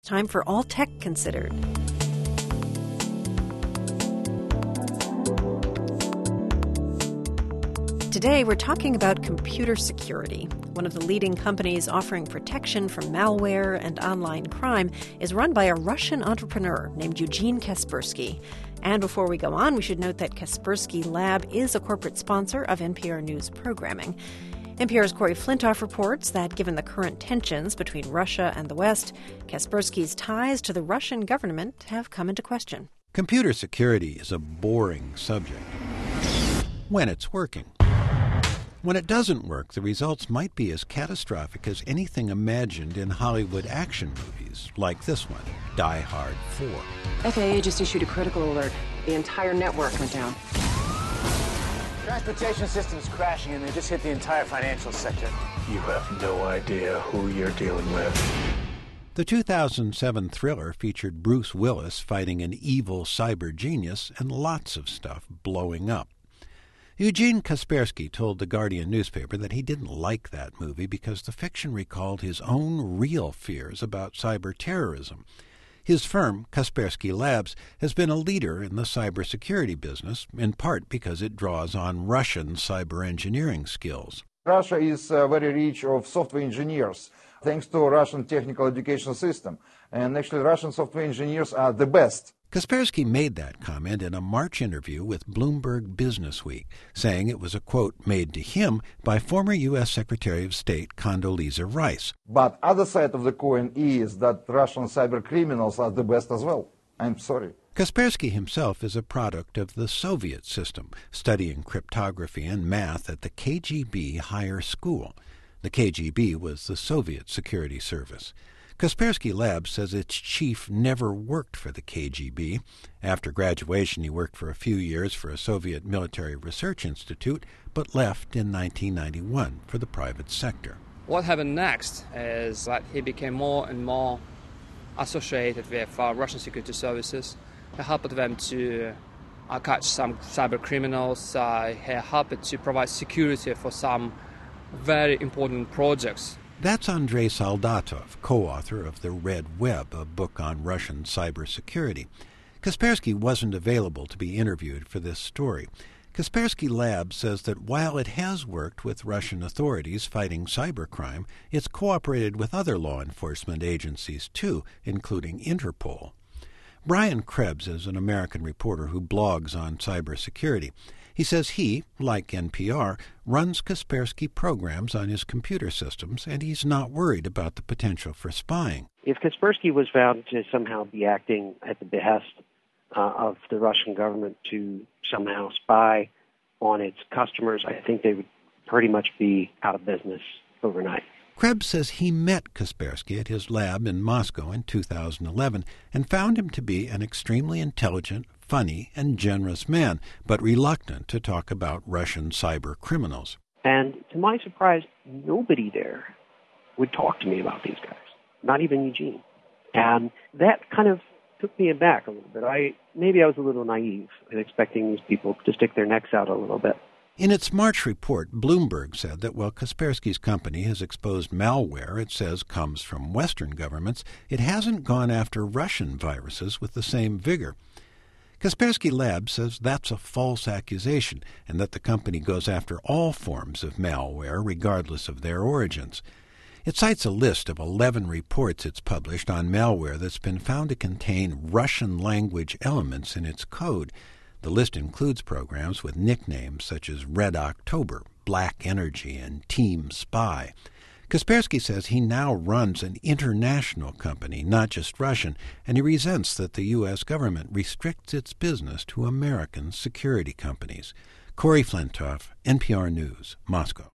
time for All Tech Considered. Today, we're talking about computer security. One of the leading companies offering protection from malware and online crime is run by a Russian entrepreneur named Eugene Kaspersky. And before we go on, we should note that Kaspersky Lab is a corporate sponsor of NPR News programming. NPR's Corey Flintoff reports that given the current tensions between Russia and the West, Kaspersky's ties to the Russian government have come into question. Computer security is a boring subject when it's working. When it doesn't work, the results might be as catastrophic as anything imagined in Hollywood action movies, like this one, Die Hard 4. FAA just issued a critical alert. The entire network went down. Transportation system's crashing and they just hit the entire financial sector. You have no idea who you're dealing with. The 2007 thriller featured Bruce Willis fighting an evil cyber genius and lots of stuff blowing up. Eugene Kaspersky told the Guardian newspaper that he didn't like that movie because the fiction recalled his own real fears about cyber terrorism. His firm, Kaspersky Labs, has been a leader in the cybersecurity business, in part because it draws on Russian cyber engineering skills. Russia is very rich of software engineers, thanks to Russian technical education system. And actually, Russian software engineers are the best. Kaspersky made that comment in a March interview with Bloomberg Businessweek, saying it was a quote made to him by former U.S. Secretary of State Condoleezza Rice. But other side of the coin is that Russian cyber criminals are the best as well. I'm sorry. Kaspersky himself is a product of the Soviet system, studying cryptography and math at the KGB Higher School. The KGB was the Soviet security service. Kaspersky Labs says its chief never worked for the KGB. After graduation, he worked for a few years for a Soviet military research institute, but left in 1991 for the private sector. What happened next is that he became more and more associated with Russian security services. He helped them to catch some cyber criminals. He helped to provide security for some very important projects. That's Andrei Soldatov, co-author of The Red Web, a book on Russian cybersecurity. Kaspersky wasn't available to be interviewed for this story. Kaspersky Labs says that while it has worked with Russian authorities fighting cybercrime, it's cooperated with other law enforcement agencies too, including Interpol. Brian Krebs is an American reporter who blogs on cybersecurity. He says he, like NPR, runs Kaspersky programs on his computer systems, and he's not worried about the potential for spying. If Kaspersky was found to somehow be acting at the behest of the Russian government to somehow spy on its customers, I think they would pretty much be out of business overnight. Krebs says he met Kaspersky at his lab in Moscow in 2011 and found him to be an extremely intelligent, funny, and generous man, but reluctant to talk about Russian cyber criminals. And to my surprise, nobody there would talk to me about these guys, not even Eugene. And that kind of took me aback a little bit. Maybe I was a little naive in expecting these people to stick their necks out a little bit. In its March report, Bloomberg said that while Kaspersky's company has exposed malware it says comes from Western governments, it hasn't gone after Russian viruses with the same vigor. Kaspersky Labs says that's a false accusation and that the company goes after all forms of malware regardless of their origins. It cites a list of 11 reports it's published on malware that's been found to contain Russian language elements in its code. The list includes programs with nicknames such as Red October, Black Energy, and Team Spy. Kaspersky says he now runs an international company, not just Russian, and he resents that the U.S. government restricts its business to American security companies. Corey Flintoff, NPR News, Moscow.